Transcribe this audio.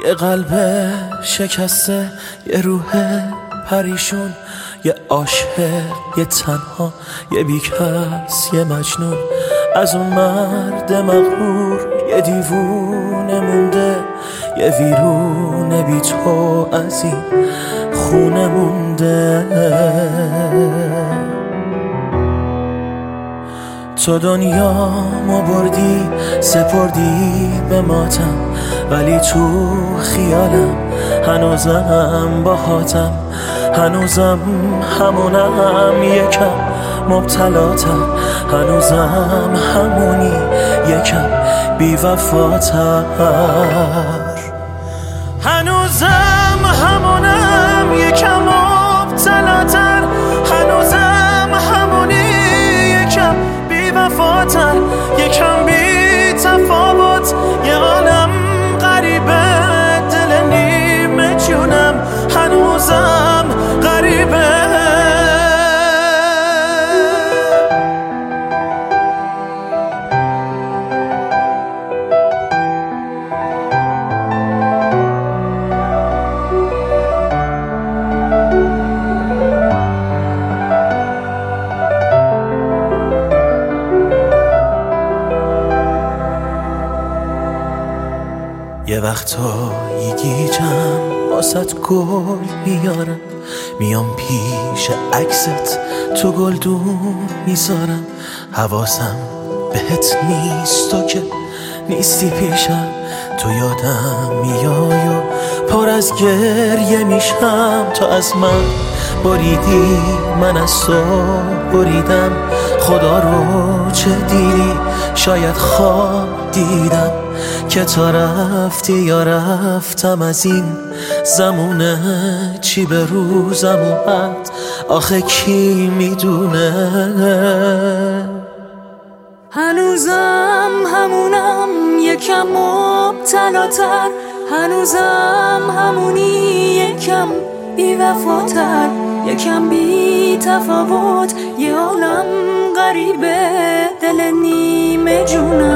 یه قلب شکسته، یه روح پریشون، یه عاشق، یه تنها، یه بیکس، یه مجنون. از اون مرد مغرور یه دیوونه مونده، یه ویرونه بی تو از این خونه مونده. تو دنیامو بردی سپردی به ماتم، ولی تو خیالم هنوزم باهاتم، هنوزم همونم یکم مبتلاتم، هنوزم همونی یکم بی‌وفاتر، هنوزم همونم یکم مبتلاتر، هنوزم همونی یکم بی‌وفاتر، یکم بی تفاوت، یه عالم غریبه دل نیمه جونم هنوزم غریبه. یه وقتایی گیجم واسط گل میارم، میام پیش عکست تو گلدون میذارم، حواسم بهت نیست تو که نیستی پیشم، تو یادم میای و پر از گریه میشم. تو از من بریدی من از تو بریدم، خدا رو چه دیدی شاید خواب دیدم، که تو رفتی یا رفتم از این زمونه، چی به روزم اومد آخه کی میدونه. هنوزم همونم یکم مبتلاتر، هنوزم همونی یکم بی‌وفاتر، یکم بی تفاوت، یه عالم غریبه دل نیمه جونم